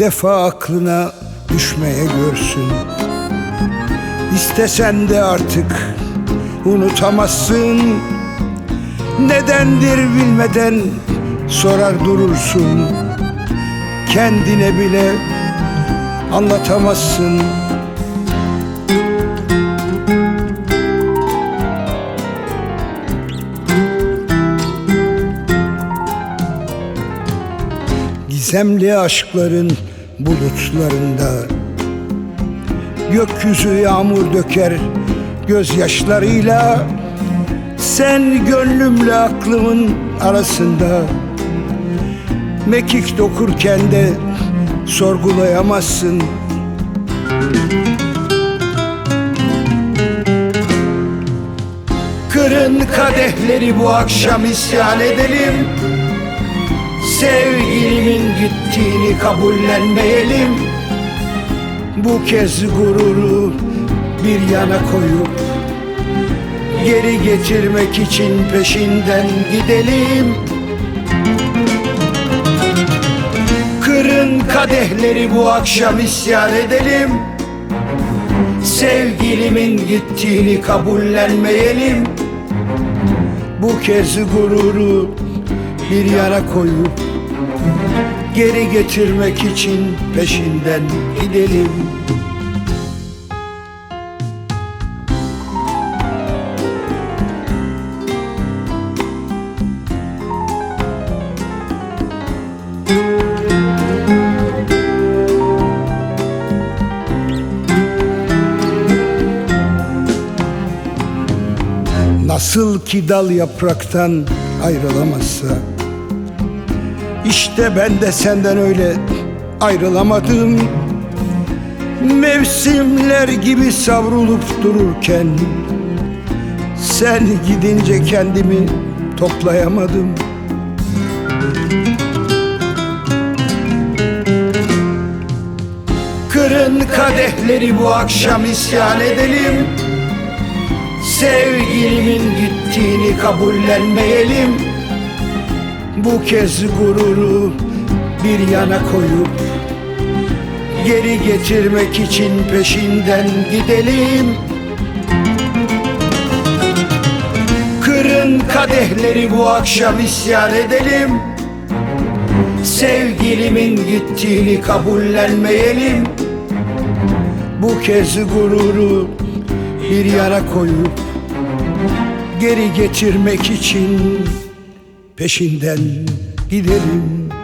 defa aklına düşmeye görsün. İstesen de artık unutamazsın. Nedendir bilmeden sorar durursun. Kendine bile anlatamazsın. Gizemli aşkların bulutlarında gökyüzü yağmur döker gözyaşlarıyla. Sen gönlümle aklımın arasında mekik dokurken de sorgulayamazsın. Kırın kadehleri bu akşam isyan edelim. Sevgilimin gittiğini kabullenmeyelim. Bu kez gururu bir yana koyup geri getirmek için peşinden gidelim. Kırın kadehleri bu akşam isyan edelim. Sevgilimin gittiğini kabullenmeyelim. Bu kez gururu bir yana koyup geri getirmek için peşinden gidelim. Nasıl ki dal yapraktan ayrılamazsa, İşte ben de senden öyle ayrılamadım. Mevsimler gibi savrulup dururken sen gidince kendimi toplayamadım. Kırın kadehleri bu akşam isyan edelim. Sevgilimin gittiğini kabullenmeyelim. Bu kez gururu bir yana koyup geri getirmek için peşinden gidelim. Kırın kadehleri bu akşam isyan edelim. Sevgilimin gittiğini kabullenmeyelim. Bu kez gururu bir yana koyup geri getirmek için peşinden gidelim.